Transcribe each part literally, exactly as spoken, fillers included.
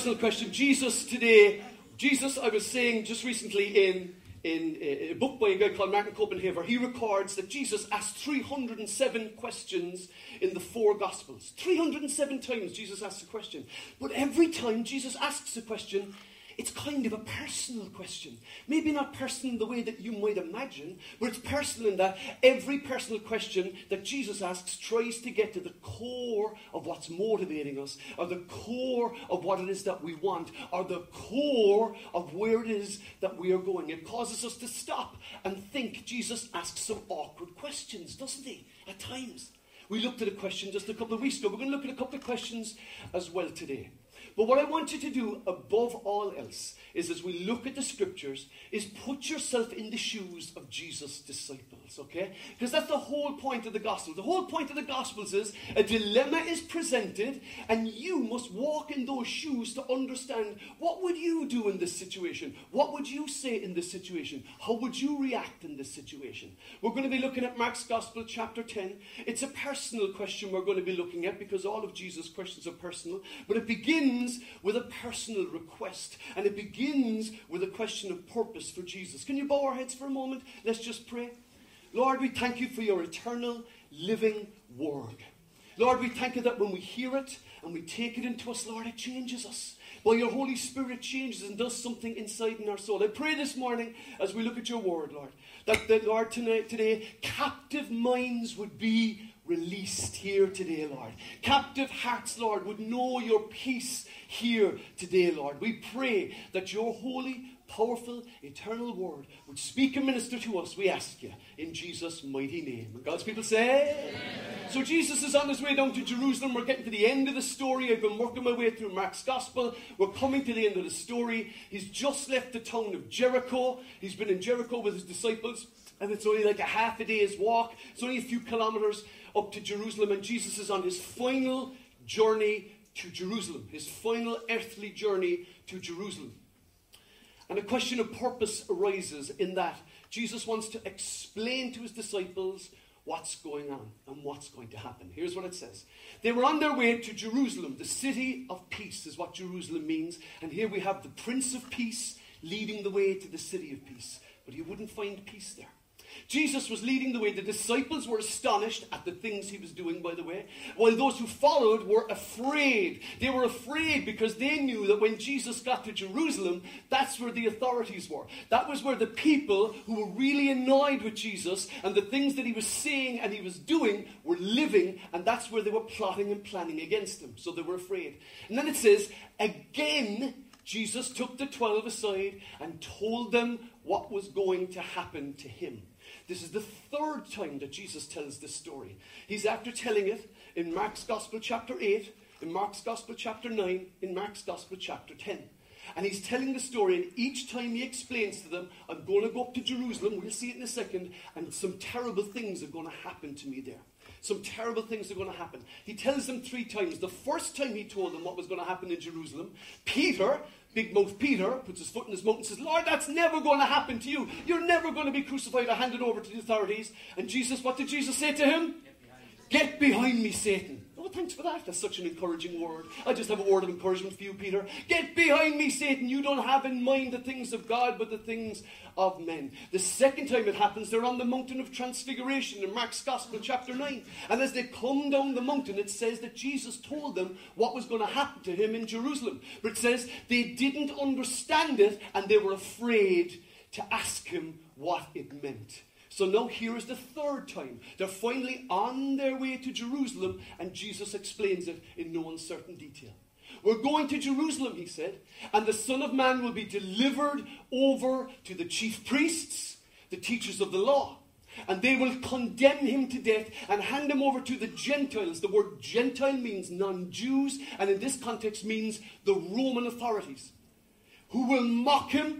personal question. Jesus today, Jesus, I was saying just recently in, in a book by a guy called Martin Copenhaver, he records that Jesus asked three hundred seven questions in the four Gospels. three hundred seven times Jesus asks a question. But every time Jesus asks a question, it's kind of a personal question. Maybe not personal in the way that you might imagine, but it's personal in that every personal question that Jesus asks tries to get to the core of what's motivating us, or the core of what it is that we want, or the core of where it is that we are going. It causes us to stop and think. Jesus asks some awkward questions, doesn't he? At times. We looked at a question just a couple of weeks ago. We're going to look at a couple of questions as well today. But what I want you to do above all else is, as we look at the scriptures, is put yourself in the shoes of Jesus' disciples, okay? Because that's the whole point of the gospel. The whole point of the gospels is a dilemma is presented, and you must walk in those shoes to understand, what would you do in this situation? What would you say in this situation? How would you react in this situation? We're going to be looking at Mark's Gospel, chapter ten. It's a personal question we're going to be looking at, because all of Jesus' questions are personal. But it begins with a personal request, and it begins with a question of purpose for Jesus. Can you bow our heads for a moment? Let's just pray. Lord, we thank you for your eternal living word. Lord, we thank you that when we hear it and we take it into us, Lord, it changes us. Well, your Holy Spirit changes and does something inside in our soul. I pray this morning as we look at your word, Lord, that the Lord tonight, today, captive minds would be released here today, Lord. Captive hearts, Lord, would know your peace here today, Lord. We pray that your holy, powerful, eternal word would speak and minister to us, we ask you, in Jesus' mighty name. And God's people say, amen. So Jesus is on his way down to Jerusalem. We're getting to the end of the story. I've been working my way through Mark's Gospel. We're coming to the end of the story. He's just left the town of Jericho. He's been in Jericho with his disciples, and it's only like a half a day's walk. It's only a few kilometers up to Jerusalem, and Jesus is on his final journey to Jerusalem, his final earthly journey to Jerusalem. And a question of purpose arises in that Jesus wants to explain to his disciples what's going on and what's going to happen. Here's what it says. They were on their way to Jerusalem. The city of peace is what Jerusalem means. And here we have the Prince of Peace leading the way to the city of peace. But he wouldn't find peace there. Jesus was leading the way. The disciples were astonished at the things he was doing, by the way, while those who followed were afraid. They were afraid because they knew that when Jesus got to Jerusalem, that's where the authorities were. That was where the people who were really annoyed with Jesus and the things that he was saying and he was doing were living, and that's where they were plotting and planning against him. So they were afraid. And then it says, again, Jesus took the twelve aside and told them what was going to happen to him. This is the third time that Jesus tells this story. He's after telling it in Mark's Gospel chapter eight, in Mark's Gospel chapter nine, in Mark's Gospel chapter ten. And he's telling the story, and each time he explains to them, I'm going to go up to Jerusalem, we'll see it in a second, and some terrible things are going to happen to me there. Some terrible things are going to happen. He tells them three times. The first time he told them what was going to happen in Jerusalem, Peter, big mouth Peter, puts his foot in his mouth and says, Lord, that's never going to happen to you. You're never going to be crucified or handed over to the authorities. And Jesus, what did Jesus say to him? Get behind, Get behind me, Satan. Oh, thanks for that. That's such an encouraging word. I just have a word of encouragement for you, Peter. Get behind me, Satan. You don't have in mind the things of God, but the things of men. The second time it happens, they're on the mountain of transfiguration in Mark's Gospel chapter nine. And as they come down the mountain, it says that Jesus told them what was going to happen to him in Jerusalem. But it says they didn't understand it, and they were afraid to ask him what it meant. So now here is the third time. They're finally on their way to Jerusalem, and Jesus explains it in no uncertain detail. We're going to Jerusalem, he said, and the Son of Man will be delivered over to the chief priests, the teachers of the law, and they will condemn him to death and hand him over to the Gentiles. The word Gentile means non-Jews, and in this context means the Roman authorities, who will mock him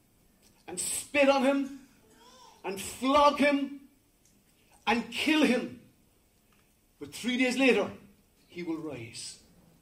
and spit on him and flog him and kill him. But three days later, he will rise.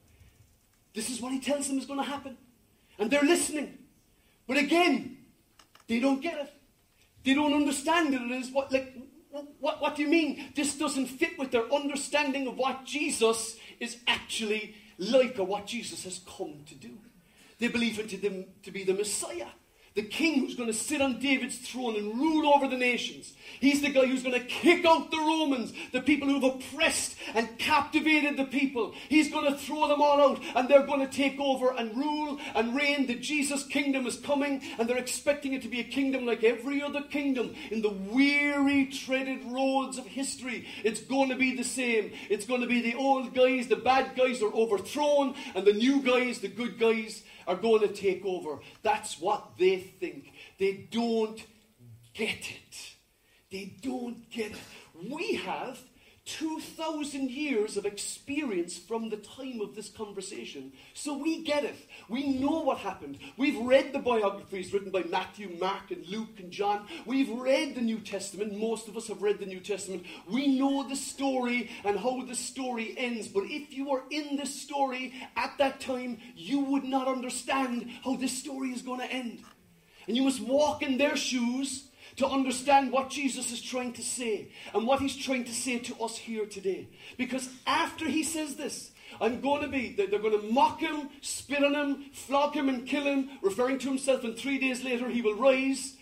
This is what he tells them is going to happen. And they're listening. But again, they don't get it. They don't understand it. It is what, like, what, what do you mean? This doesn't fit with their understanding of what Jesus is actually like, or what Jesus has come to do. They believe him to, them, to be the Messiah. The king who's going to sit on David's throne and rule over the nations. He's the guy who's going to kick out the Romans, the people who've oppressed and captivated the people. He's going to throw them all out, and they're going to take over and rule and reign. The Jesus kingdom is coming, and they're expecting it to be a kingdom like every other kingdom in the weary, treaded roads of history. It's going to be the same. It's going to be the old guys, the bad guys are overthrown, and the new guys, the good guys, are going to take over. That's what they think. They don't get it. They don't get it. We have two thousand years of experience from the time of this conversation. So we get it. We know what happened. We've read the biographies written by Matthew, Mark, and Luke, and John. We've read the New Testament. Most of us have read the New Testament. We know the story and how the story ends. But if you were in this story at that time, you would not understand how this story is going to end. And you must walk in their shoes to understand what Jesus is trying to say and what he's trying to say to us here today. Because after he says this, I'm going to be, they're going to mock him, spit on him, flog him and kill him, referring to himself, and three days later he will rise.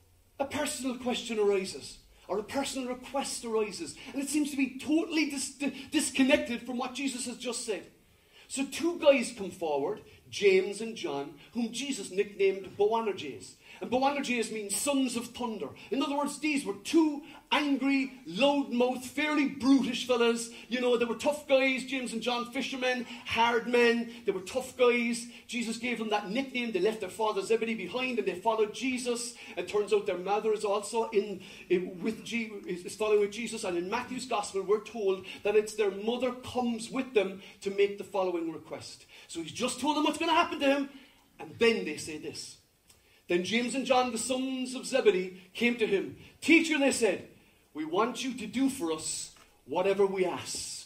A personal question arises, or a personal request arises, and it seems to be totally dis- disconnected from what Jesus has just said. So two guys come forward, James and John, whom Jesus nicknamed Boanerges. And Boanerges means sons of thunder. In other words, these were two angry, loud-mouthed, fairly brutish fellas. You know, they were tough guys. James and John, fishermen, hard men. They were tough guys. Jesus gave them that nickname. They left their father Zebedee behind and they followed Jesus. It turns out their mother is also in, in with G, is following with Jesus. And in Matthew's Gospel, we're told that it's their mother comes with them to make the following request. So he's just told them what's going to happen to him. And then they say this. Then James and John, the sons of Zebedee, came to him. Teacher, they said, we want you to do for us whatever we ask.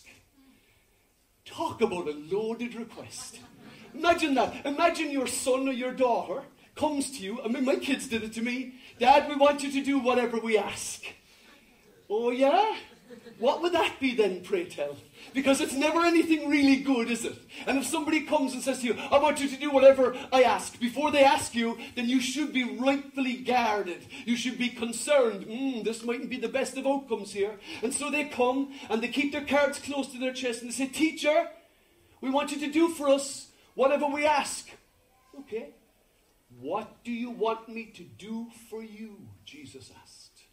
Talk about a loaded request. Imagine that. Imagine your son or your daughter comes to you. I mean, my kids did it to me. Dad, we want you to do whatever we ask. Oh, yeah? What would that be then, pray tell? Because it's never anything really good, is it? And if somebody comes and says to you, I want you to do whatever I ask, before they ask you, then you should be rightfully guarded. You should be concerned. Hmm, this mightn't be the best of outcomes here. And so they come and they keep their cards close to their chest and they say, Teacher, we want you to do for us whatever we ask. Okay. What do you want me to do for you? Jesus asked.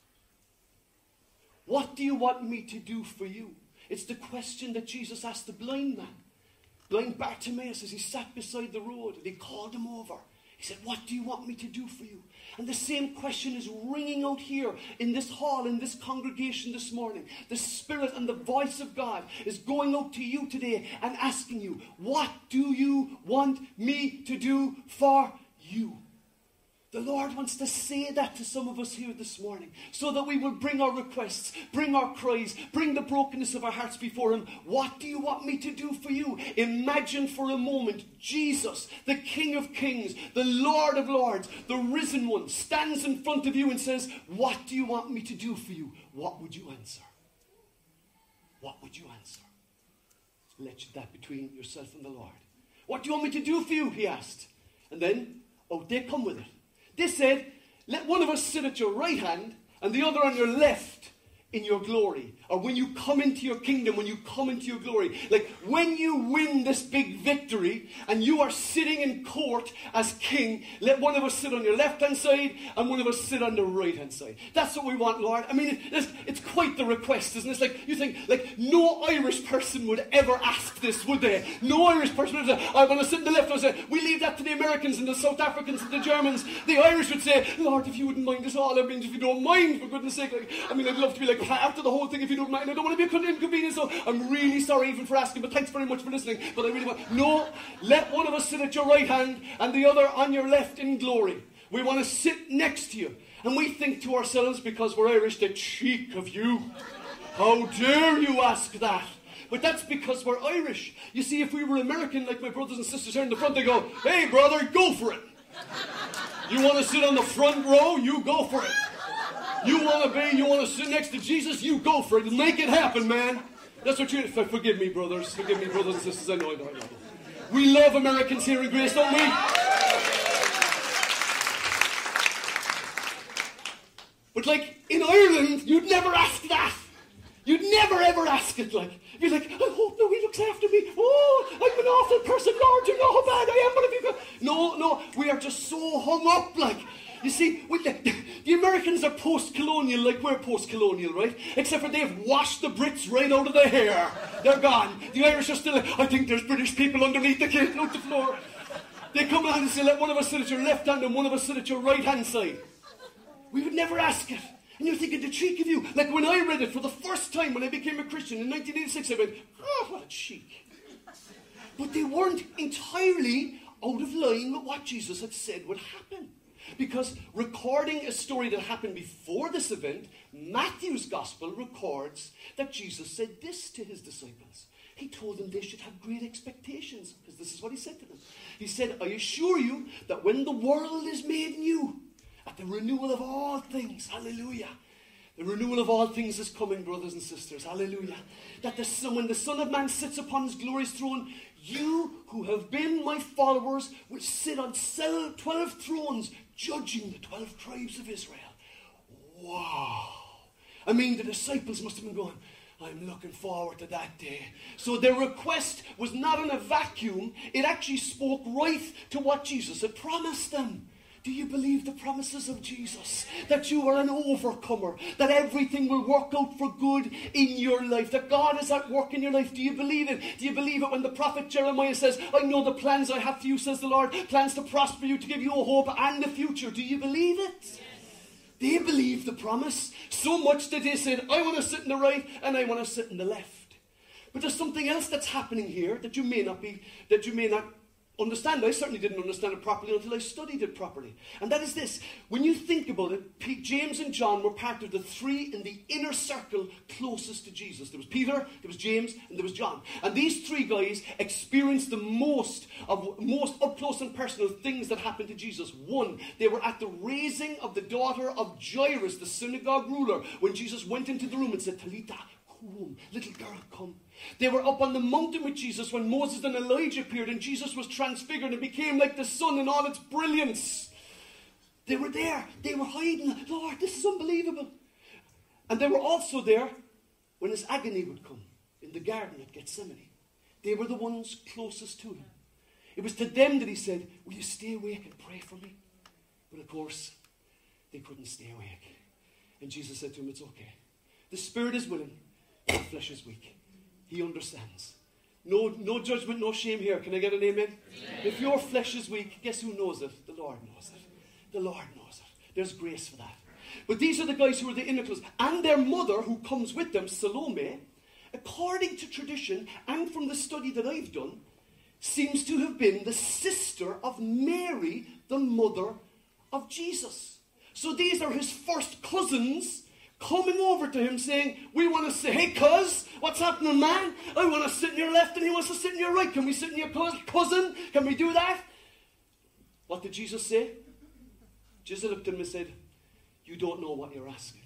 What do you want me to do for you? It's the question that Jesus asked the blind man. Blind Bartimaeus, as he sat beside the road, and he called him over. He said, what do you want me to do for you? And the same question is ringing out here in this hall, in this congregation this morning. The Spirit and the voice of God is going out to you today and asking you, what do you want me to do for you? The Lord wants to say that to some of us here this morning so that we will bring our requests, bring our cries, bring the brokenness of our hearts before him. What do you want me to do for you? Imagine for a moment Jesus, the King of Kings, the Lord of Lords, the risen one, stands in front of you and says, what do you want me to do for you? What would you answer? What would you answer? Let that between yourself and the Lord. What do you want me to do for you? He asked. And then, oh, they come with it. They said, let one of us sit at your right hand and the other on your left in your glory. Or when you come into your kingdom, when you come into your glory. Like when you win this big victory and you are sitting in court as king, let one of us sit on your left-hand side and one of us sit on the right-hand side. That's what we want, Lord. I mean, it's, it's quite the request, isn't it? It's like, you think, like, no Irish person would ever ask this, would they? No Irish person would say, I want to sit on the left. I say, we leave that to the Americans and the South Africans and the Germans. The Irish would say, Lord, if you wouldn't mind us all, I mean, if you don't mind, for goodness sake. Like, I mean, I'd love to be like, after the whole thing, if you don't mind, I don't want to be an inconvenience, so I'm really sorry even for asking, but thanks very much for listening, but I really want, no, let one of us sit at your right hand and the other on your left in glory. We want to sit next to you, and we think to ourselves, because we're Irish, the cheek of you. How dare you ask that? But that's because we're Irish. You see, if we were American, like my brothers and sisters here in the front, they go, hey brother, go for it. You want to sit on the front row? You go for it. You want to be, you want to sit next to Jesus? You go for it. Make it happen, man. That's what you, forgive me, brothers. Forgive me, brothers and sisters. I know, I know, I know. We love Americans here in Grace, don't we? But like, in Ireland, you'd never ask that. You'd never ever ask it, like. You're like, I hope no, he looks after me. Oh, I'm an awful person, Lord, you know how bad I am. What have you got? No, no, we are just so hung up, like. You see, we, the, the Americans are post-colonial like we're post-colonial, right? Except for they've washed the Brits right out of their hair. They're gone. The Irish are still, I think there's British people underneath the cake, out the floor. They come out and say, let one of us sit at your left hand and one of us sit at your right hand side. We would never ask it. And you're thinking, the cheek of you. Like when I read it for the first time when I became a Christian in nineteen eighty-six, I went, oh, what a cheek. But they weren't entirely out of line with what Jesus had said would happen. Because recording a story that happened before this event, Matthew's gospel records that Jesus said this to his disciples. He told them they should have great expectations, because this is what he said to them. He said, I assure you that when the world is made new, at the renewal of all things, hallelujah. The renewal of all things is coming, brothers and sisters, hallelujah. That the Son, when the Son of Man sits upon his glorious throne, you who have been my followers will sit on twelve thrones, judging the twelve tribes of Israel. Wow. I mean, the disciples must have been going, I'm looking forward to that day. So their request was not in a vacuum. It actually spoke right to what Jesus had promised them. Do you believe the promises of Jesus? That you are an overcomer. That everything will work out for good in your life. That God is at work in your life. Do you believe it? Do you believe it when the prophet Jeremiah says, I know the plans I have for you, says the Lord. Plans to prosper you, to give you a hope and a future. Do you believe it? Yes. They believed the promise. So much that they said, I want to sit in the right and I want to sit in the left. But there's something else that's happening here that you may not be, that you may not understand. I certainly didn't understand it properly until I studied it properly. And that is this. When you think about it, P- James and John were part of the three in the inner circle closest to Jesus. There was Peter, there was James, and there was John. And these three guys experienced the most of most up close and personal things that happened to Jesus. One, they were at the raising of the daughter of Jairus, the synagogue ruler, when Jesus went into the room and said, Talitha, kum, little girl, come. They were up on the mountain with Jesus when Moses and Elijah appeared and Jesus was transfigured and became like the sun in all its brilliance. They were there. They were hiding. Lord, this is unbelievable. And they were also there when his agony would come in the garden at Gethsemane. They were the ones closest to him. It was to them that he said, will you stay awake and pray for me? But of course, they couldn't stay awake. And Jesus said to him, it's okay. The spirit is willing, the flesh is weak. He understands. No, no judgment, no shame here. Can I get an amen? Amen? If your flesh is weak, guess who knows it? The Lord knows it. The Lord knows it. There's grace for that. But these are the guys who are the inner close. And their mother, who comes with them, Salome, according to tradition, and from the study that I've done, seems to have been the sister of Mary, the mother of Jesus. So these are his first cousins coming over to him saying, we want to say, hey cuz, what's happening, man? I want to sit in your left and he wants to sit in your right. Can we sit in your cousin? Can we do that? What did Jesus say? Jesus looked at him and said, you don't know what you're asking.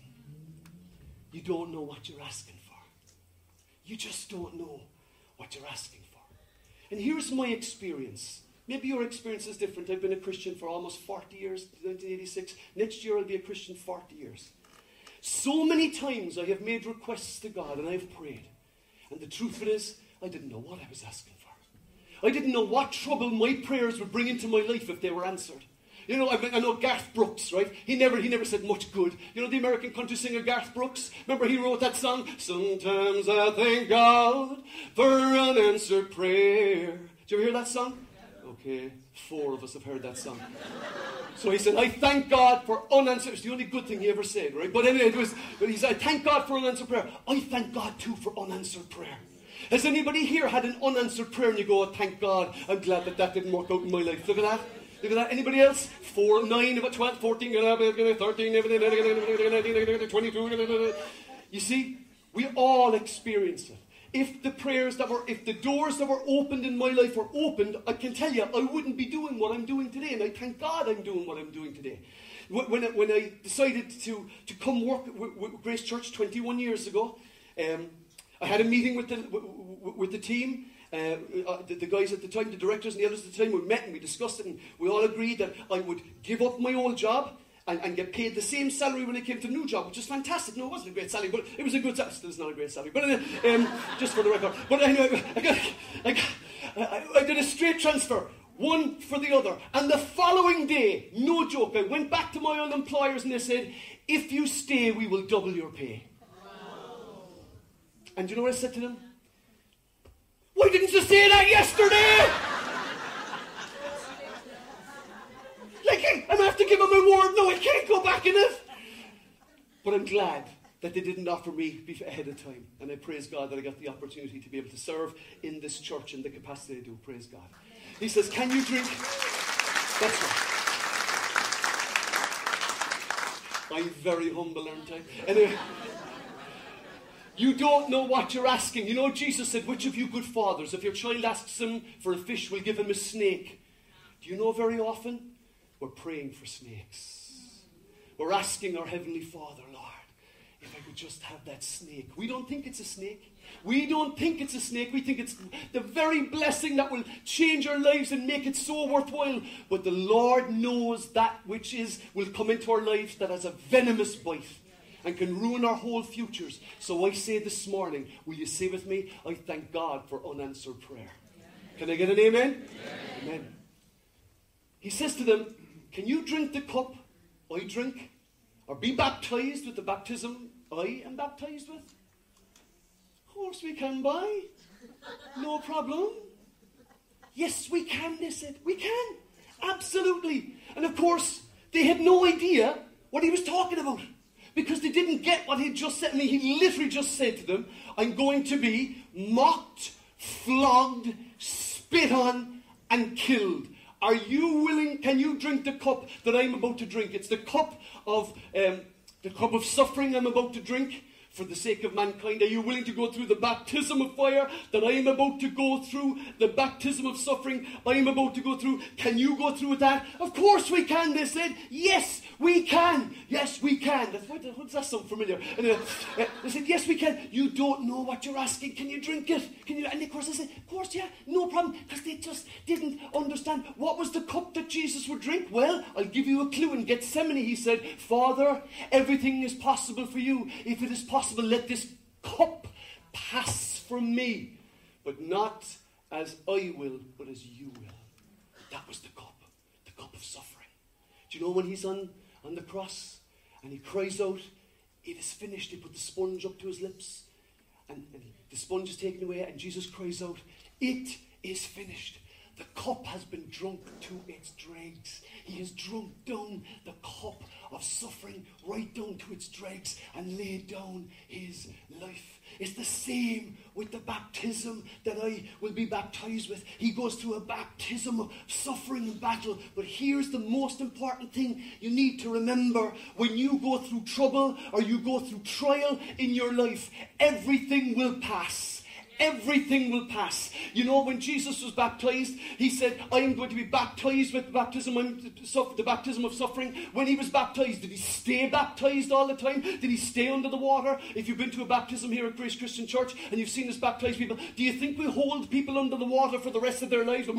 You don't know what you're asking for. You just don't know what you're asking for. And here's my experience. Maybe your experience is different. I've been a Christian for almost forty years, nineteen eighty-six. Next year I'll be a Christian forty years. So many times I have made requests to God and I have prayed. And the truth of it is, I didn't know what I was asking for. I didn't know what trouble my prayers would bring into my life if they were answered. You know, I, I know Garth Brooks, right? He never he never said much good. You know the American country singer Garth Brooks? Remember he wrote that song? Sometimes I thank God for unanswered prayer. Did you ever hear that song? Okay, four of us have heard that song. So he said, I thank God for unanswered. It's the only good thing he ever said, right? But anyway, it was, but he said, I thank God for unanswered prayer. I thank God too for unanswered prayer. Has anybody here had an unanswered prayer and you go, oh, thank God, I'm glad that that didn't work out in my life. Look at that. Look at that. Anybody else? Four, nine, twelve, fourteen, thirteen, twenty-two. You see, we all experience it. If the prayers that were, if the doors that were opened in my life were opened, I can tell you, I wouldn't be doing what I'm doing today. And I thank God I'm doing what I'm doing today. When I, when I decided to, to come work with, with Grace Church twenty-one years ago, um, I had a meeting with the, with the team. uh, uh, the, the guys at the time, the directors and the others at the time, we met and we discussed it, and we all agreed that I would give up my old job and, and get paid the same salary when I came to the new job, which is fantastic. No, it wasn't a great salary, but it was a good salary. Still, it's not a great salary, but anyway, um, just for the record. But anyway, I, got, I, got, I, I did a straight transfer, one for the other. And the following day, no joke, I went back to my old employers and they said, if you stay, we will double your pay. Wow. And do you know what I said to them? Why didn't you say that yesterday? Like, I'm going to have to give them a word. No, I can't go back in it. But I'm glad that they didn't offer me ahead of time. And I praise God that I got the opportunity to be able to serve in this church in the capacity I do. Praise God. He says, can you drink? That's right. I'm very humble, aren't I? Anyway, you don't know what you're asking. You know, Jesus said, which of you good fathers, if your child asks him for a fish, will give him a snake? Do you know very often we're praying for snakes? We're asking our Heavenly Father, Lord, if I could just have that snake. We don't think it's a snake. We don't think it's a snake. We think it's the very blessing that will change our lives and make it so worthwhile. But the Lord knows that which is will come into our lives that has a venomous bite and can ruin our whole futures. So I say this morning, will you say with me, I thank God for unanswered prayer. Can I get an amen? Amen. Amen. He says to them, can you drink the cup I drink? Or be baptized with the baptism I am baptized with? Of course we can, boy. No problem. Yes, we can, they said. We can. Absolutely. And of course, they had no idea what he was talking about. Because they didn't get what he'd just said. I mean, he literally just said to them, I'm going to be mocked, flogged, spit on, and killed. Are you willing, can you drink the cup that I'm about to drink? It's the cup of um, the cup of suffering I'm about to drink for the sake of mankind. Are you willing to go through the baptism of fire that I am about to go through? The baptism of suffering I am about to go through. Can you go through with that? Of course we can, they said. Yes, we can. Yes, we can. That's, what, what does that sound familiar? And, uh, uh, they said, yes, we can. You don't know what you're asking. Can you drink it? Can you? And of course they said, of course, yeah, no problem. Because they just didn't understand what was the cup that Jesus would drink. Well, I'll give you a clue. In Gethsemane, he said, Father, everything is possible for you. If it is possible, let this cup pass from me. But not as I will, but as you will. That was the cup. The cup of suffering. Do you know when he's on, on the cross and he cries out, it is finished. He put the sponge up to his lips and, and the sponge is taken away and Jesus cries out, it is finished. The cup has been drunk to its dregs. He has drunk down the cup of suffering right down to its dregs and laid down his life. It's the same with the baptism that I will be baptized with. He goes through a baptism of suffering and battle. But here's the most important thing you need to remember. When you go through trouble or you go through trial in your life, everything will pass. Everything will pass. You know, when Jesus was baptized, he said, I am going to be baptized with the baptism, the baptism of suffering. When he was baptized, did he stay baptized all the time? Did he stay under the water? If you've been to a baptism here at Grace Christian Church and you've seen us baptize people, do you think we hold people under the water for the rest of their lives? Are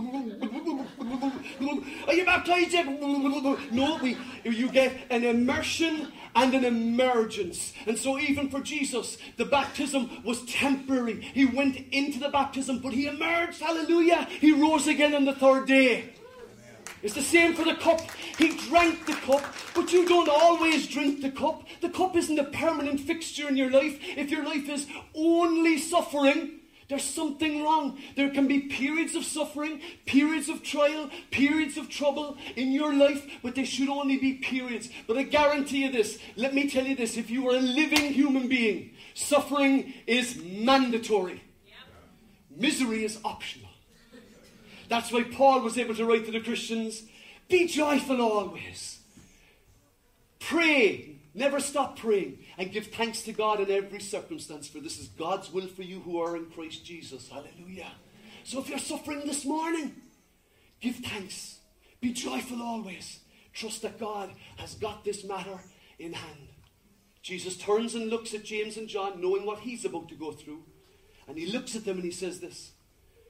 you baptized yet? No, we, you get an immersion and an emergence. And so even for Jesus, the baptism was temporary. He went into the baptism, but he emerged. Hallelujah. He rose again on the third day. It's the same for the cup. He drank the cup, but you don't always drink the cup. The cup isn't a permanent fixture in your life. If your life is only suffering, there's something wrong. There can be periods of suffering, periods of trial, periods of trouble in your life, but they should only be periods. But I guarantee you this, let me tell you this, if you are a living human being, suffering is mandatory. Misery is optional. That's why Paul was able to write to the Christians, be joyful always. Pray. Never stop praying. And give thanks to God in every circumstance, for this is God's will for you who are in Christ Jesus. Hallelujah. So if you're suffering this morning, give thanks. Be joyful always. Trust that God has got this matter in hand. Jesus turns and looks at James and John, knowing what he's about to go through. And he looks at them and he says this.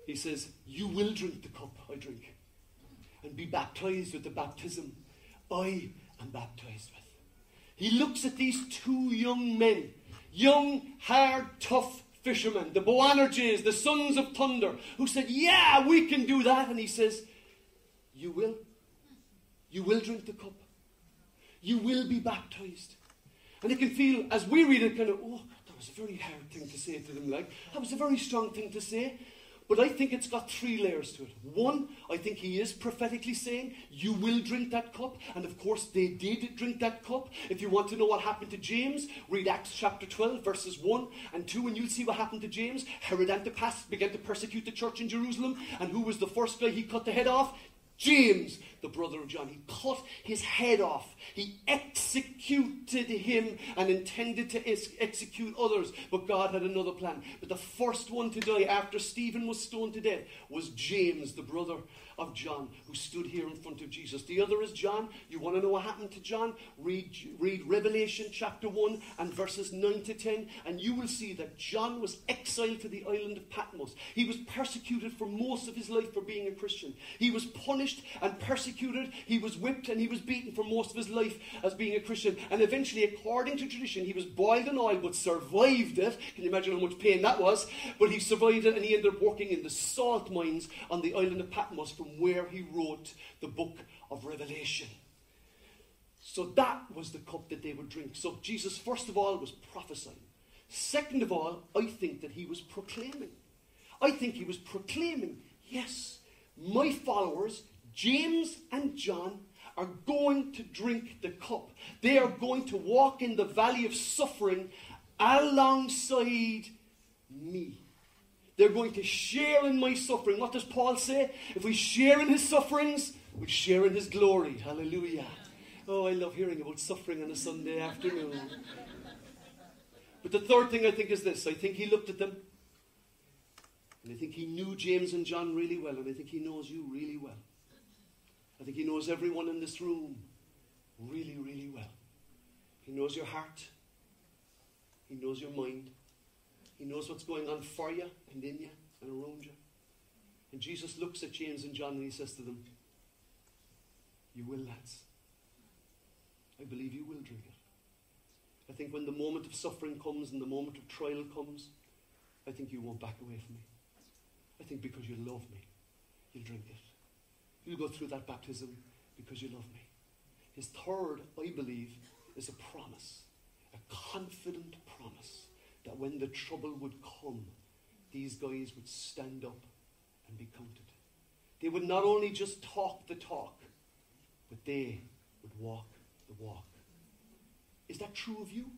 He says, you will drink the cup I drink and be baptized with the baptism I am baptized with. He looks at these two young men, young, hard, tough fishermen, the Boanerges, the sons of thunder, who said, yeah, we can do that. And he says, you will. You will drink the cup. You will be baptized. And it can feel, as we read it, kind of, oh, that was a very hard thing to say to them. Like, that was a very strong thing to say. But I think it's got three layers to it. One, I think he is prophetically saying, you will drink that cup. And of course, they did drink that cup. If you want to know what happened to James, read Acts chapter twelve, verses one and two, and you'll see what happened to James. Herod Antipas began to persecute the church in Jerusalem. And who was the first guy he cut the head off? James, the brother of John. He cut his head off. He executed him and intended to ex- execute others. But God had another plan. But the first one to die after Stephen was stoned to death was James, the brother of John, who stood here in front of Jesus. The other is John. You want to know what happened to John? Read, read Revelation chapter one and verses nine to ten, and you will see that John was exiled to the island of Patmos. He was persecuted for most of his life for being a Christian. He was punished and persecuted. He was whipped and he was beaten for most of his life as being a Christian. And eventually, according to tradition, he was boiled in oil but survived it. Can you imagine how much pain that was? But he survived it, and he ended up working in the salt mines on the island of Patmos, from where he wrote the book of Revelation. So that was the cup that they would drink. So Jesus, first of all, was prophesying. Second of all, I think that he was proclaiming. I think he was proclaiming, yes, my followers, James and John, are going to drink the cup. They are going to walk in the valley of suffering alongside me. They're going to share in my suffering. What does Paul say? If we share in his sufferings, we share in his glory. Hallelujah. Oh, I love hearing about suffering on a Sunday afternoon. But the third thing I think is this. I think he looked at them, and I think he knew James and John really well, and I think he knows you really well. I think he knows everyone in this room really, really well. He knows your heart. He knows your mind. He knows what's going on for you and in you and around you. And Jesus looks at James and John and he says to them, you will, lads. I believe you will drink it. I think when the moment of suffering comes and the moment of trial comes, I think you won't back away from me. I think because you love me, you'll drink it. You'll go through that baptism because you love me. His third, I believe, is a promise, a confident promise, that when the trouble would come, these guys would stand up and be counted. They would not only just talk the talk, but they would walk the walk. Is that true of you?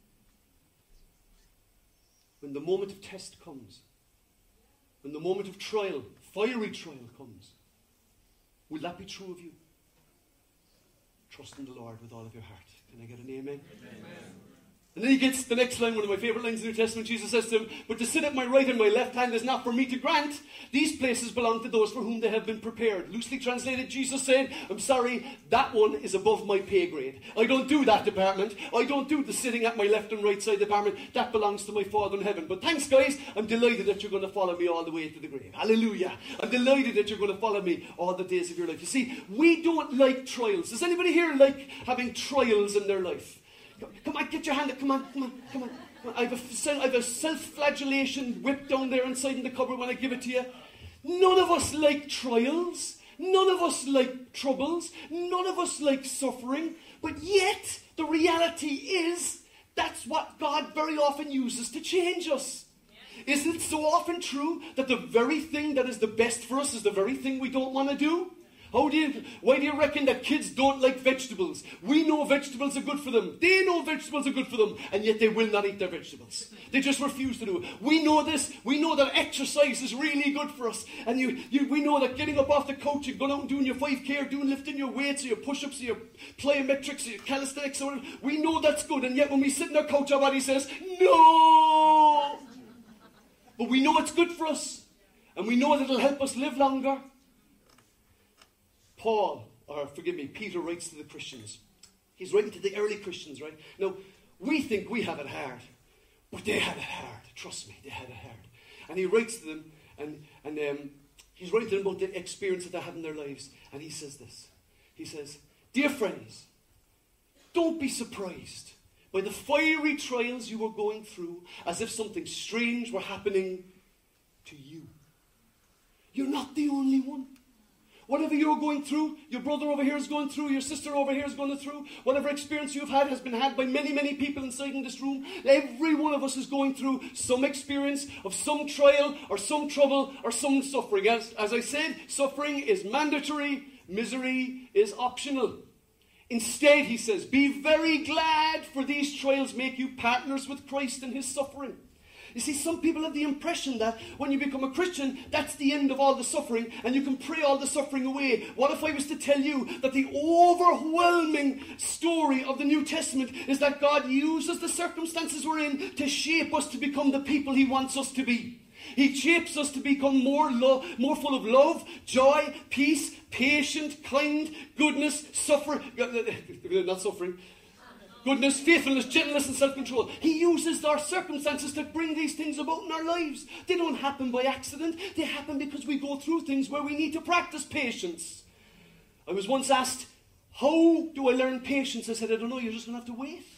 When the moment of test comes, when the moment of trial, fiery trial comes, will that be true of you? Trust in the Lord with all of your heart. Can I get an amen? Amen. And then he gets the next line, one of my favourite lines in the New Testament. Jesus says to him, but to sit at my right and my left hand is not for me to grant. These places belong to those for whom they have been prepared. Loosely translated, Jesus said, I'm sorry, that one is above my pay grade. I don't do that department. I don't do the sitting at my left and right side department. That belongs to my Father in heaven. But thanks, guys. I'm delighted that you're going to follow me all the way to the grave. Hallelujah. I'm delighted that you're going to follow me all the days of your life. You see, we don't like trials. Does anybody here like having trials in their life? Come on, get your hand up. Come on, come on, come on. Come on. I, have a, I have a self-flagellation whip down there inside in the cupboard when I give it to you. None of us like trials. None of us like troubles. None of us like suffering. But yet, the reality is, that's what God very often uses to change us. Isn't it so often true that the very thing that is the best for us is the very thing we don't want to do? How do you, why do you reckon that kids don't like vegetables? We know vegetables are good for them. They know vegetables are good for them, and yet they will not eat their vegetables. They just refuse to do it. We know this. We know that exercise is really good for us. And you, you, we know that getting up off the couch and going out and doing your five K or doing lifting your weights or your push-ups or your plyometrics or your calisthenics or whatever, we know that's good. And yet when we sit in our couch, our body says, no! But we know it's good for us. And we know that it'll help us live longer. Paul, or forgive me, Peter writes to the Christians. He's writing to the early Christians, right? Now, we think we have it hard, but they had it hard. Trust me, they had it hard. And he writes to them, And, and um, he's writing about the experience that they have in their lives. And he says this. He says, dear friends, don't be surprised by the fiery trials you are going through as if something strange were happening to you. You're not the only one. Whatever you're going through, your brother over here is going through, your sister over here is going through, whatever experience you've had has been had by many, many people inside in this room. Every one of us is going through some experience of some trial or some trouble or some suffering. As, as I said, suffering is mandatory, misery is optional. Instead, he says, be very glad, for these trials make you partners with Christ in his suffering. You see, some people have the impression that when you become a Christian, that's the end of all the suffering and you can pray all the suffering away. What if I was to tell you that the overwhelming story of the New Testament is that God uses the circumstances we're in to shape us to become the people he wants us to be. He shapes us to become more, lo- more full of love, joy, peace, patient, kind, goodness, suffering, not suffering, goodness, faithfulness, gentleness, and self-control. He uses our circumstances to bring these things about in our lives. They don't happen by accident. They happen because we go through things where we need to practice patience. I was once asked, how do I learn patience? I said, I don't know, you're just going to have to wait.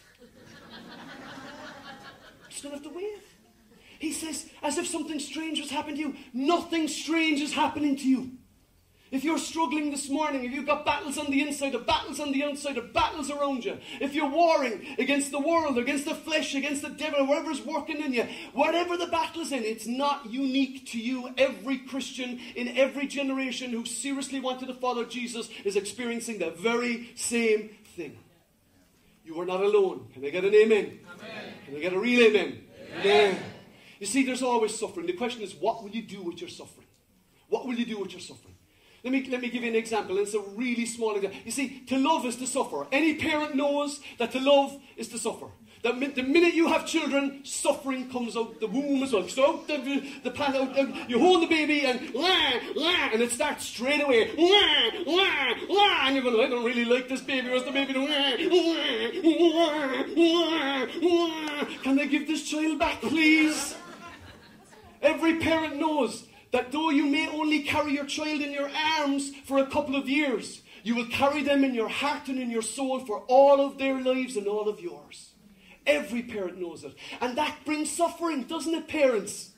You're just going to have to wait. He says, as if something strange has happened to you. Nothing strange is happening to you. If you're struggling this morning, if you've got battles on the inside, or battles on the outside, or battles around you, if you're warring against the world, against the flesh, against the devil, whatever's working in you, whatever the battle's in, it's not unique to you. Every Christian in every generation who seriously wanted to follow Jesus is experiencing the very same thing. You are not alone. Can I get an amen? Amen. Can I get a real amen? Amen. Amen. You see, there's always suffering. The question is, what will you do with your suffering? What will you do with your suffering? Let me, let me give you an example. It's a really small example. You see, to love is to suffer. Any parent knows that to love is to suffer. That mi- the minute you have children, suffering comes out the womb as well. So out the, the pan, out, out, you hold the baby and wah, wah, and it starts straight away. Wah, wah, wah, and you're going, I don't really like this baby. Where's the baby? Wah, wah, wah, wah. Can I give this child back, please? Every parent knows that though you may only carry your child in your arms for a couple of years, you will carry them in your heart and in your soul for all of their lives and all of yours. Every parent knows it. And that brings suffering, doesn't it, parents?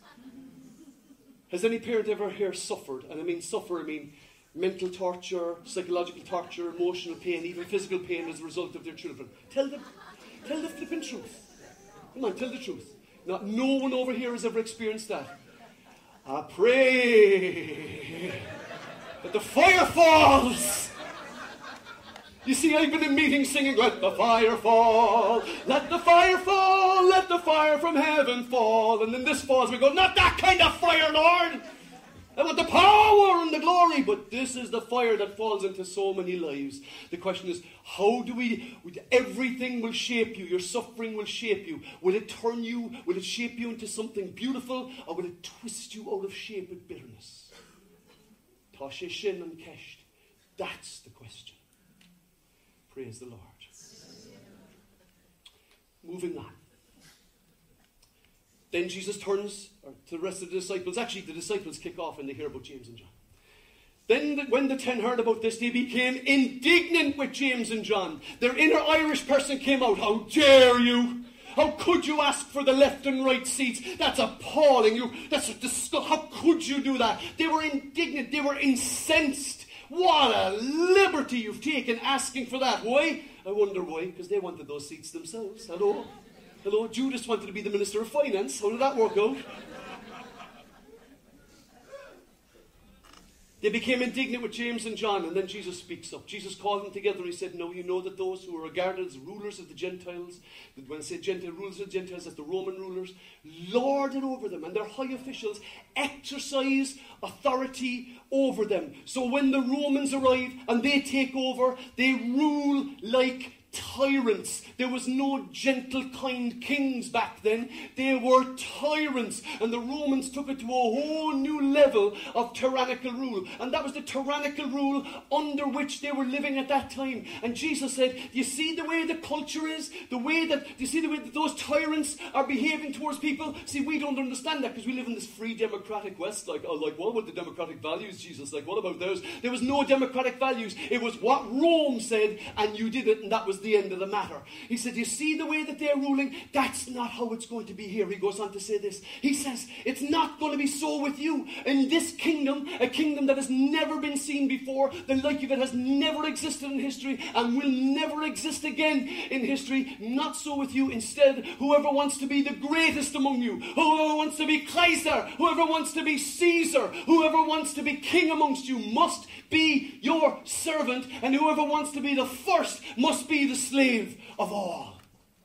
Has any parent ever here suffered? And I mean suffer, I mean mental torture, psychological torture, emotional pain, even physical pain as a result of their children. Tell them, tell the flipping truth. Come on, tell the truth. Not, no one over here has ever experienced that. I pray that the fire falls. You see, I've been in meetings singing, let the fire fall, let the fire fall, let the fire from heaven fall. And then this falls, we go, not that kind of fire, Lord. I want the power and the glory, but this is the fire that falls into so many lives. The question is, how do we, everything will shape you, your suffering will shape you. Will it turn you, will it shape you into something beautiful, or will it twist you out of shape with bitterness? Tashe shin and kesht. That's the question. Praise the Lord. Moving on. Then Jesus turns to the rest of the disciples. Actually, the disciples kick off and they hear about James and John. Then the, when the ten heard about this, they became indignant with James and John. Their inner Irish person came out. How dare you? How could you ask for the left and right seats? That's appalling. You, that's a disgust. How could you do that? They were indignant. They were incensed. What a liberty you've taken asking for that. Why? I wonder why. Because they wanted those seats themselves. Hello? Hello? Judas wanted to be the Minister of Finance. How did that work out? They became indignant with James and John, and then Jesus speaks up. Jesus called them together and he said, no, you know that those who are regarded as rulers of the Gentiles, when I say Gentile rulers of the Gentiles, that's the Roman rulers, lord it over them, and their high officials exercise authority over them. So when the Romans arrive and they take over, they rule like tyrants. There was no gentle, kind kings back then. They were tyrants. And the Romans took it to a whole new level of tyrannical rule. And that was the tyrannical rule under which they were living at that time. And Jesus said, do you see the way the culture is? The way that, do you see the way that those tyrants are behaving towards people? See, we don't understand that because we live in this free democratic West. Like, oh, like, what about the democratic values, Jesus? Like, what about those? There was no democratic values. It was what Rome said, and you did it, and that was the end of the matter. He said, you see the way that they're ruling? That's not how it's going to be here. He goes on to say this. He says, it's not going to be so with you. In this kingdom, a kingdom that has never been seen before, the like of it has never existed in history and will never exist again in history. Not so with you. Instead, whoever wants to be the greatest among you, whoever wants to be Kaiser, whoever wants to be Caesar, whoever wants to be king amongst you must be your servant, and whoever wants to be the first must be the slave of all.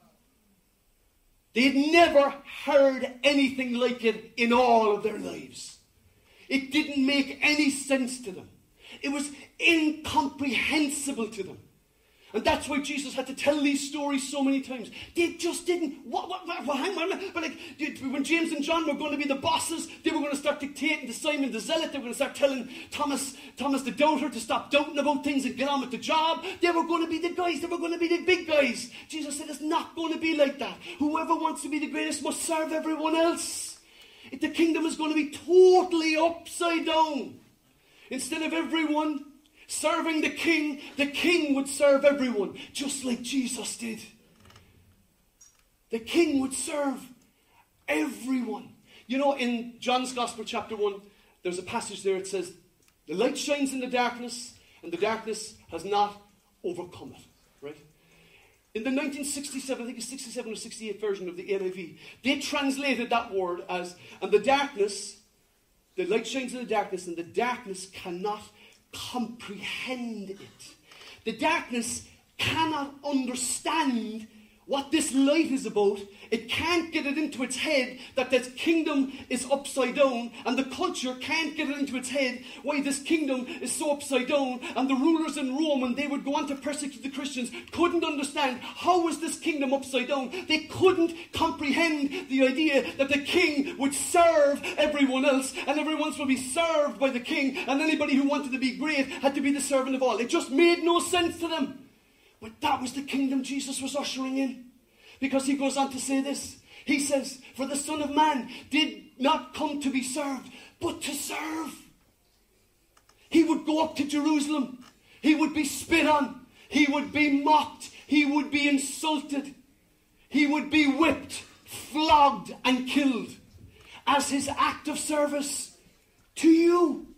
They had never heard anything like it in all of their lives. It didn't make any sense to them. It was incomprehensible to them. And that's why Jesus had to tell these stories so many times. They just didn't. What? What? what, what hang on. But like when James and John were going to be the bosses, they were going to start dictating to Simon the Zealot. They were going to start telling Thomas, Thomas the Doubter, to stop doubting about things and get on with the job. They were going to be the guys. They were going to be the big guys. Jesus said it's not going to be like that. Whoever wants to be the greatest must serve everyone else. If the kingdom is going to be totally upside down. Instead of everyone serving the king, the king would serve everyone, just like Jesus did. The king would serve everyone. You know, in John's Gospel, chapter one, there's a passage there. It says, the light shines in the darkness, and the darkness has not overcome it. Right? In the nineteen sixty-seven, I think it's sixty-seven or sixty-eight version of the N I V, they translated that word as, and the darkness, the light shines in the darkness, and the darkness cannot comprehend it. The darkness cannot understand what this light is about. It can't get it into its head that this kingdom is upside down, and the culture can't get it into its head why this kingdom is so upside down. And the rulers in Rome, when they would go on to persecute the Christians, couldn't understand how is this kingdom upside down. They couldn't comprehend the idea that the king would serve everyone else, and everyone else would be served by the king, and anybody who wanted to be great had to be the servant of all. It just made no sense to them. But that was the kingdom Jesus was ushering in. Because he goes on to say this. He says, for the Son of Man did not come to be served, but to serve. He would go up to Jerusalem. He would be spit on. He would be mocked. He would be insulted. He would be whipped, flogged, and killed as his act of service to you.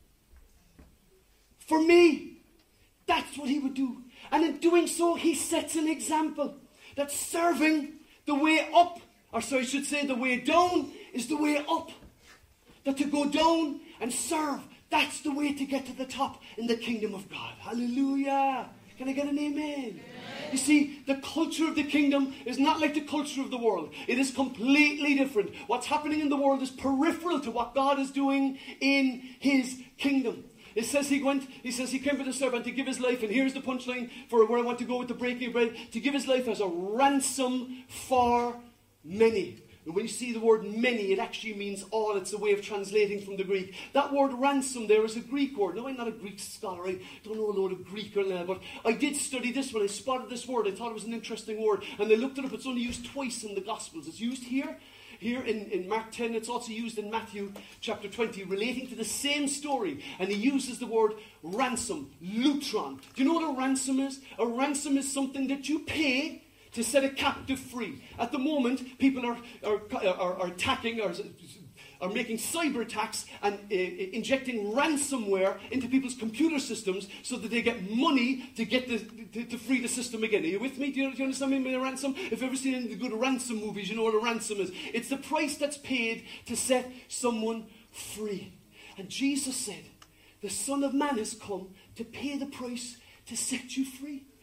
For me, that's what he would do. And in doing so, he sets an example that serving the way up, or so I should say the way down, is the way up. That to go down and serve, that's the way to get to the top in the kingdom of God. Hallelujah. Can I get an amen? Amen. You see, the culture of the kingdom is not like the culture of the world. It is completely different. What's happening in the world is peripheral to what God is doing in his kingdom. It says he went, he says he came for the servant to give his life, and here's the punchline for where I want to go with the breaking of bread, to give his life as a ransom for many. And when you see the word many, it actually means all. It's a way of translating from the Greek. That word ransom there is a Greek word. Now, I'm not a Greek scholar. I don't know a load of Greek or that, but I did study this when I spotted this word. I thought it was an interesting word, and I looked it up. It's only used twice in the Gospels. It's used here. Here in, in Mark ten, it's also used in Matthew chapter twenty, relating to the same story. And he uses the word ransom, lutron. Do you know what a ransom is? A ransom is something that you pay to set a captive free. At the moment, people are, are, are, are attacking, or are making cyber attacks and uh, injecting ransomware into people's computer systems so that they get money to get the, to, to free the system again. Are you with me? Do you, do you understand me by a ransom? If you've ever seen any of the good ransom movies, you know what a ransom is. It's the price that's paid to set someone free. And Jesus said, the Son of Man has come to pay the price to set you free.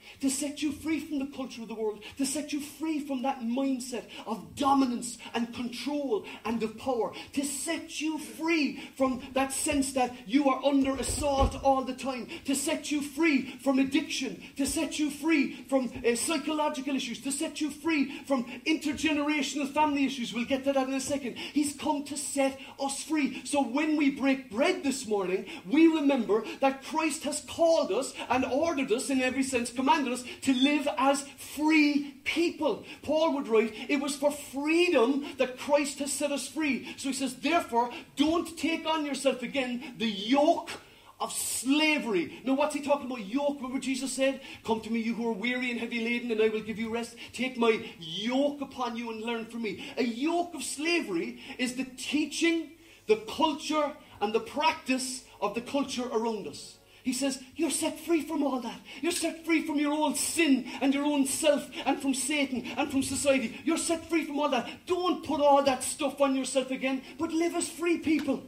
to set you free from the culture of the world, to set you free from that mindset of dominance and control and of power, to set you free from that sense that you are under assault all the time, to set you free from addiction, to set you free from uh, psychological issues, to set you free from intergenerational family issues. We'll get to that in a second. He's come to set us free. So when we break bread this morning, we remember that Christ has called us and ordered us, in every sense, commanded us to live as free people. Paul would write, it was for freedom that Christ has set us free. So he says, therefore, don't take on yourself again the yoke of slavery. Now, what's he talking about? Yoke. Remember Jesus said, come to me, you who are weary and heavy laden, and I will give you rest. Take my yoke upon you and learn from me. A yoke of slavery is the teaching, the culture, and the practice of the culture around us. He says, you're set free from all that. You're set free from your own sin and your own self and from Satan and from society. You're set free from all that. Don't put all that stuff on yourself again, but live as free people.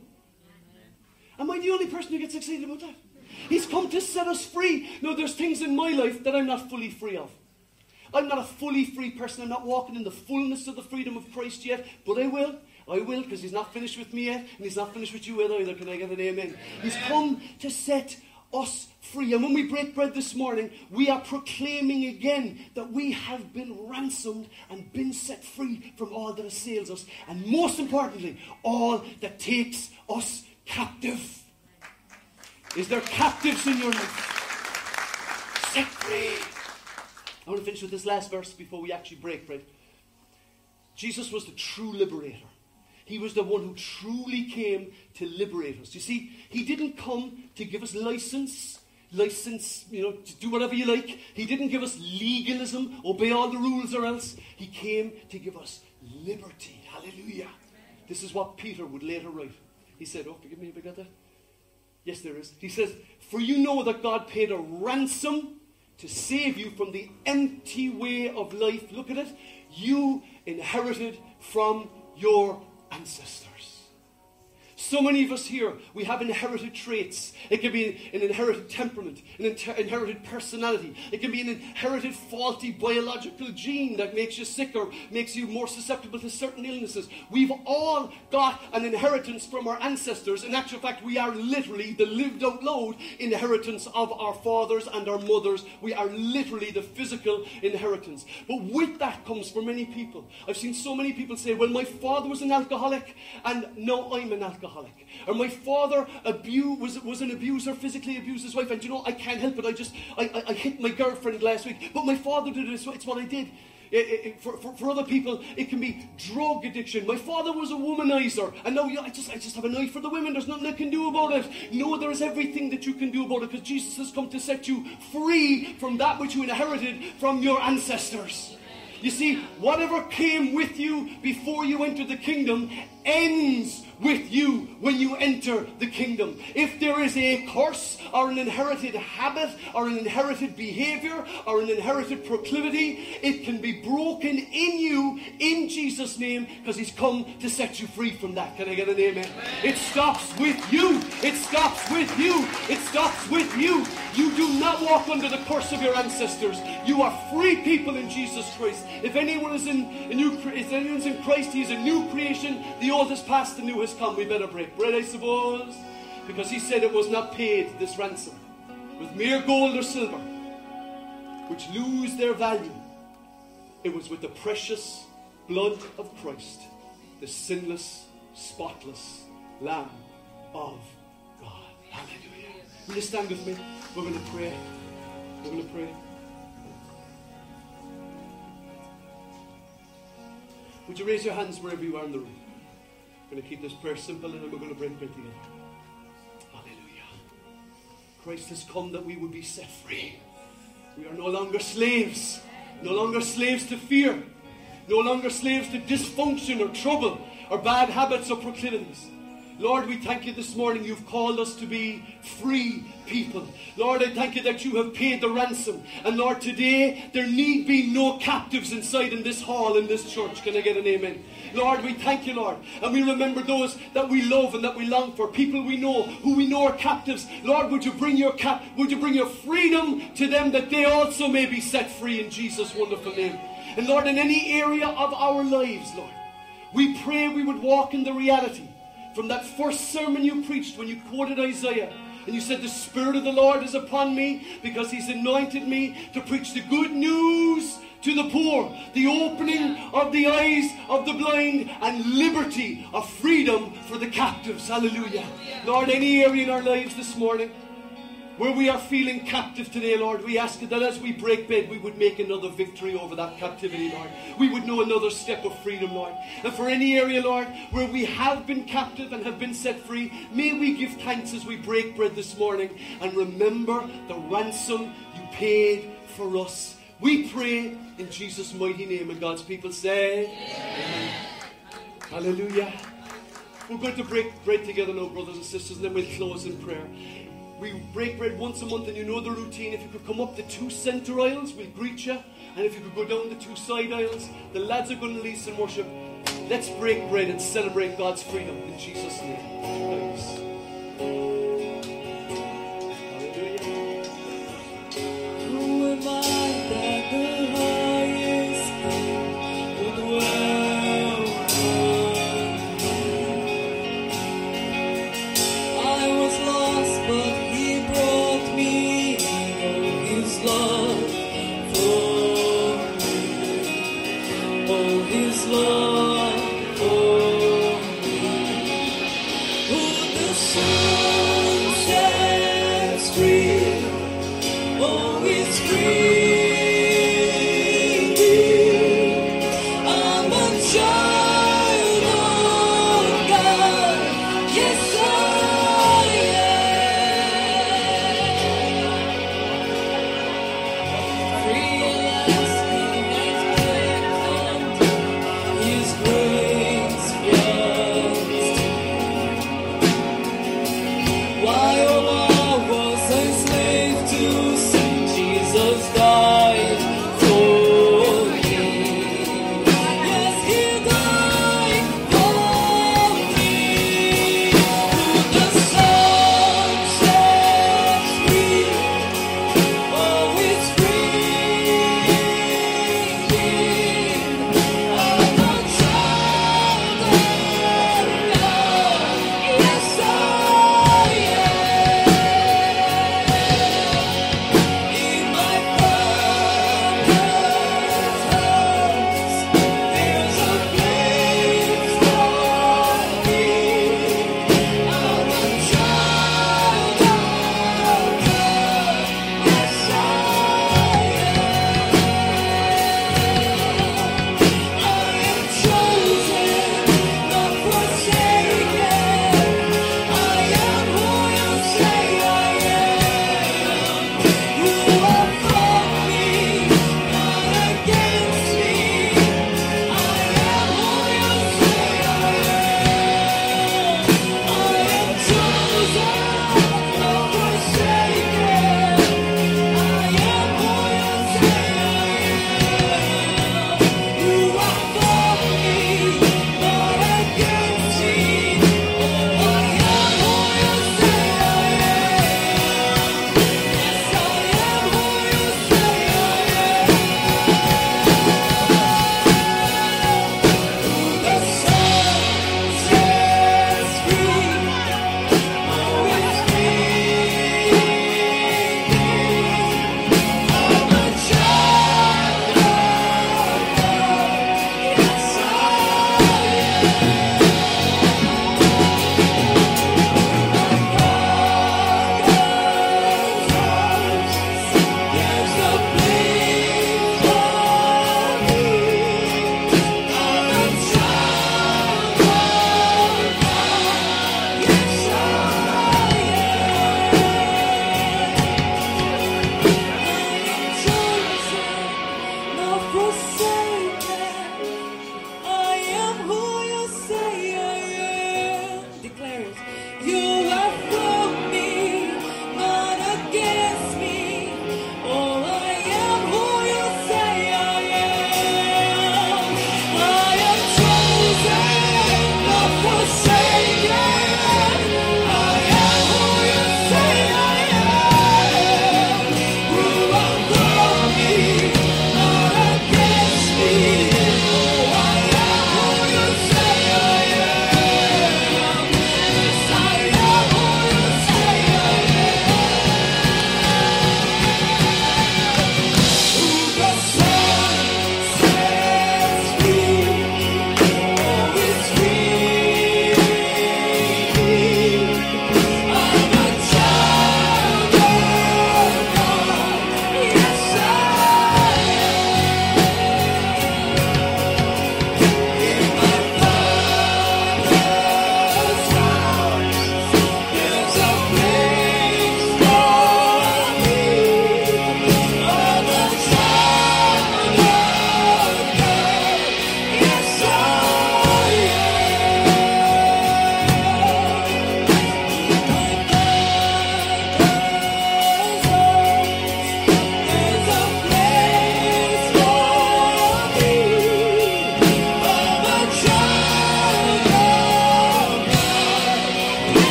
Am I the only person who gets excited about that? He's come to set us free. No, there's things in my life that I'm not fully free of. I'm not a fully free person. I'm not walking in the fullness of the freedom of Christ yet, but I will. I will, because he's not finished with me yet, and he's not finished with you yet either. Can I get an amen? He's come to set us free. And when we break bread this morning, we are proclaiming again that we have been ransomed and been set free from all that assails us, and most importantly, all that takes us captive. Is there captives in your life? Set free. I want to finish with this last verse before we actually break bread. Jesus was the true liberator. He was the one who truly came to liberate us. You see, he didn't come to give us license, license, you know, to do whatever you like. He didn't give us legalism, obey all the rules or else. He came to give us liberty. Hallelujah. This is what Peter would later write. He said, oh, forgive me if I got that. Yes, there is. He says, for you know that God paid a ransom to save you from the empty way of life. Look at it. You inherited from your ancestors. So many of us here, we have inherited traits. It can be an inherited temperament, an inter- inherited personality. It can be an inherited faulty biological gene that makes you sick or makes you more susceptible to certain illnesses. We've all got an inheritance from our ancestors. In actual fact, we are literally the lived out loud inheritance of our fathers and our mothers. We are literally the physical inheritance. But with that comes for many people. I've seen so many people say, well, my father was an alcoholic and now I'm an alcoholic. Or my father abu- was, was an abuser, physically abused his wife, and you know, I can't help it. I just, I, I, I hit my girlfriend last week. But my father did it, so it's what I did. It, it, for, for, for other people, it can be drug addiction. My father was a womanizer, and now you know, I just I just have an eye for the women. There's nothing I can do about it. No, there is everything that you can do about it, because Jesus has come to set you free from that which you inherited from your ancestors. You see, whatever came with you before you entered the kingdom ends with you when you enter the kingdom. If there is a curse or an inherited habit or an inherited behavior or an inherited proclivity, it can be broken in you in Jesus' name, because he's come to set you free from that. Can I get an amen? It stops with you. It stops with you. It stops with you. You do not walk under the curse of your ancestors. You are free people in Jesus Christ. If anyone is in a new, if anyone's in Christ, he is a new creation. The old has passed, the new has come. We better break bread, I suppose, because he said it was not paid, this ransom, with mere gold or silver, which lose their value. It was with the precious blood of Christ, the sinless, spotless Lamb of God. Hallelujah. Will you stand with me? We're going to pray. We're going to pray. Would you raise your hands wherever you are in the room? We're going to keep this prayer simple, and then we're going to break bread together. Hallelujah. Christ has come that we would be set free. We are no longer slaves. No longer slaves to fear. No longer slaves to dysfunction or trouble or bad habits or proclivities. Lord, we thank you this morning. You've called us to be free people. Lord, I thank you that you have paid the ransom. And Lord, today there need be no captives inside in this hall, in this church. Can I get an amen? Lord, we thank you, Lord. And we remember those that we love and that we long for. People we know, who we know are captives. Lord, would you bring your cap, would you bring your freedom to them, that they also may be set free in Jesus' wonderful name. And Lord, in any area of our lives, Lord, we pray we would walk in the reality from that first sermon you preached when you quoted Isaiah. And you said, the Spirit of the Lord is upon me because he's anointed me to preach the good news to the poor, the opening of the eyes of the blind, and liberty of freedom for the captives. Hallelujah. Lord, any area in our lives this morning where we are feeling captive today, Lord, we ask that as we break bread, we would make another victory over that captivity, Lord. We would know another step of freedom, Lord. And for any area, Lord, where we have been captive and have been set free, may we give thanks as we break bread this morning and remember the ransom you paid for us. We pray in Jesus' mighty name, and God's people say, amen. Hallelujah. We're going to break bread together now, brothers and sisters, and then we'll close in prayer. We break bread once a month, and you know the routine. If you could come up the two center aisles, we'll greet you. And if you could go down the two side aisles, the lads are going to lead some worship. Let's break bread and celebrate God's freedom in Jesus' name. Thanks.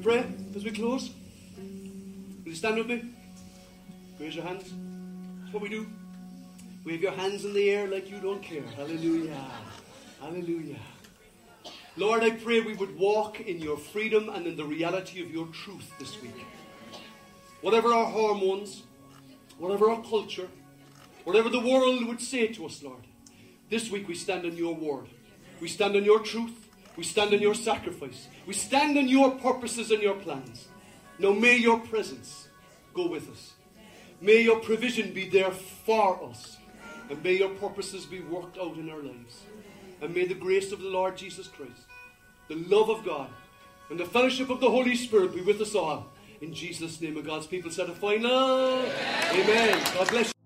pray as we close? Will you stand with me? Raise your hands. That's what we do. Wave your hands in the air like you don't care. Hallelujah. Hallelujah. Lord, I pray we would walk in your freedom and in the reality of your truth this week. Whatever our hormones, whatever our culture, whatever the world would say to us, Lord, this week we stand on your word. We stand on your truth. We stand on your sacrifice. We stand on your purposes and your plans. Now may your presence go with us. May your provision be there for us. And may your purposes be worked out in our lives. And may the grace of the Lord Jesus Christ, the love of God, and the fellowship of the Holy Spirit be with us all. In Jesus' name, and God's people said a final Amen. Amen. God bless you.